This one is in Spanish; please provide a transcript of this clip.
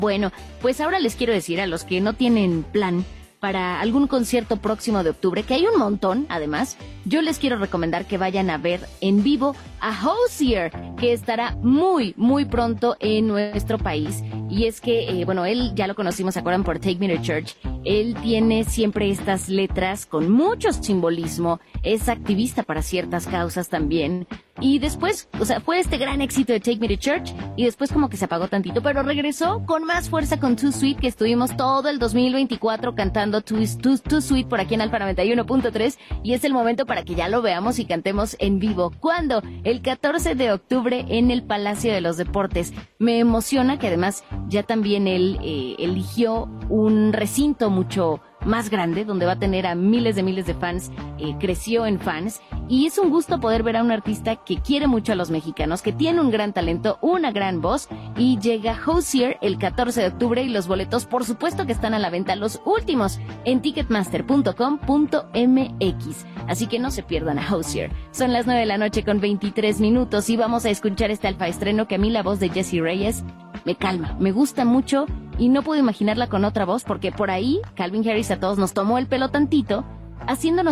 Bueno, pues ahora les quiero decir a los que no tienen plan para algún concierto próximo de octubre, que hay un montón, además, yo les quiero recomendar que vayan a ver en vivo a Hozier, que estará muy, muy pronto en nuestro país. Y es que, él ya lo conocimos, ¿se acuerdan? Por Take Me to Church. Él tiene siempre estas letras con mucho simbolismo, es activista para ciertas causas también. Y después, fue este gran éxito de Take Me to Church y después como que se apagó tantito, pero regresó con más fuerza con Too Sweet, que estuvimos todo el 2024 cantando Too Sweet por aquí en Alfa 91.3 y es el momento para que ya lo veamos y cantemos en vivo. ¿Cuándo? El 14 de octubre en el Palacio de los Deportes. Me emociona que además ya también él eligió un recinto mucho más grande, donde va a tener a miles de fans, creció en fans, y es un gusto poder ver a un artista que quiere mucho a los mexicanos, que tiene un gran talento, una gran voz, y llega Hozier el 14 de octubre, y los boletos, por supuesto que están a la venta, los últimos, en ticketmaster.com.mx, así que no se pierdan a Hozier. Son las 9:23 p.m, y vamos a escuchar este alfa estreno que a mí la voz de Jessie Reyes me calma, me gusta mucho, y no puedo imaginarla con otra voz, porque por ahí Calvin Harris a todos nos tomó el pelo tantito, haciéndonos